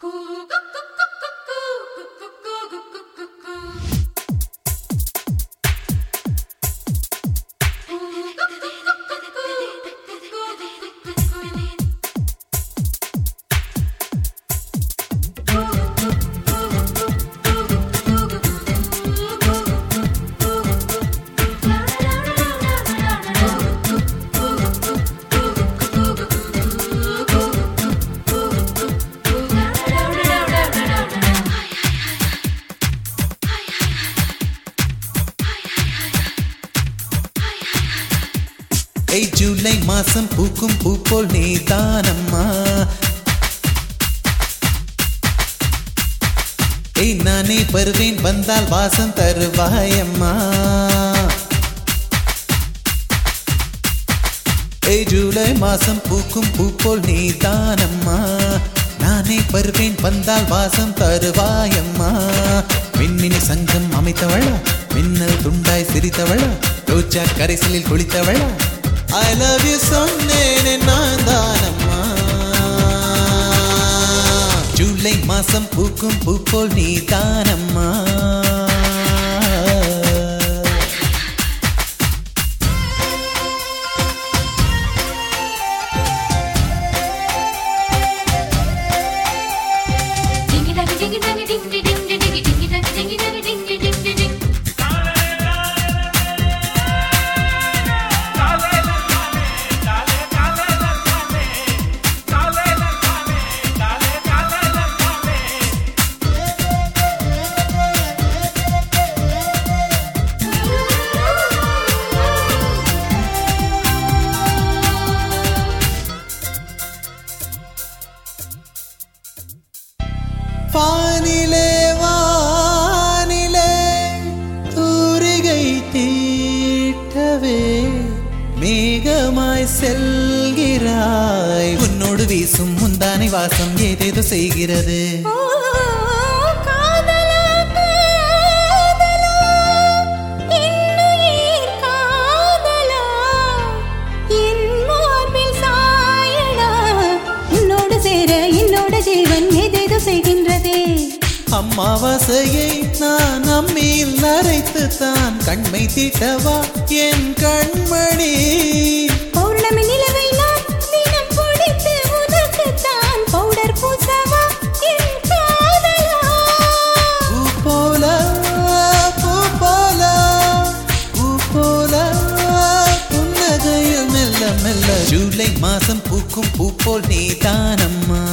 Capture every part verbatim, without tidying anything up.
ஏய் ஜூலை மாசம் பூக்கும் பூ போல் நீதானம்மா. ஏய் நானே வருவேன் வந்தால் வாசம் தருவாயம்மா. ஏய் ஜூலை மாசம் பூக்கும் பூ போல் நீதானம்மா. நானே வருவேன் வந்தால் வாசம் தருவாயம்மா. மின்மினி சங்கம் அமைத்தவளா, மின்னல் துண்டாய் சிரித்தவளா, ரோஜா கரைசலில் குளித்தவளா, I love you சொன்னேனே நான் தானம்மா. ஜூலை மாசம் பூக்கும் பூ போல் நீ தானம்மா. வானிலே வானிலே தூரிகை தீட்டவே மேகமாய் செல்கிறாய். உன்னோடு வீசும் முந்தானை வாசம் ஏதேதோ செய்கிறது. அம்மாவாசையை நான் அம்மியில் நரைத்து தான் கண்மை தீட்டவா என் கண்மணி. பௌர்ணமி நிலவை நான் தினம் பிடித்து உனக்கு தான் பவுடர் பூசவா என் காதலா. பூ போல பூ போல பூ போல புன்னகையில் மெல்ல மெல்ல. ஜூலை மாசம் பூக்கும் பூ போல் நீ தானம்மா.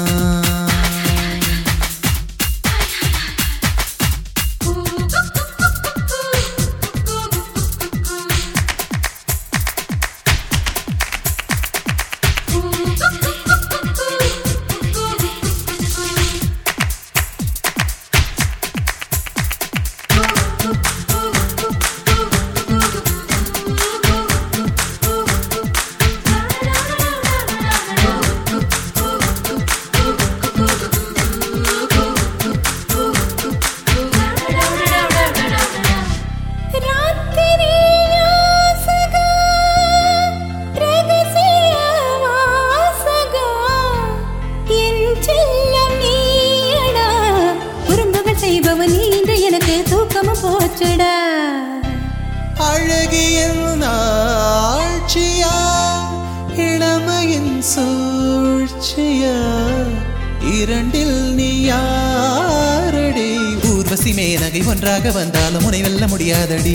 அழகியின் ஆட்சியா இளமையின் சூழ்ச்சியா இரண்டில் நீ யாரடி. ஊர்வசி மேனகை ஒன்றாக வந்தாலும் உன்னை வெல்ல முடியாதடி.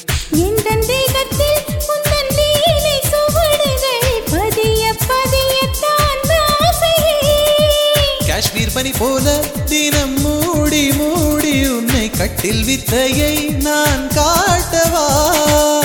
காஷ்மீர் பனி போல தினம் மூடி மூடி உன்னை கட்டில் வித்தையை நான் காட்டவா.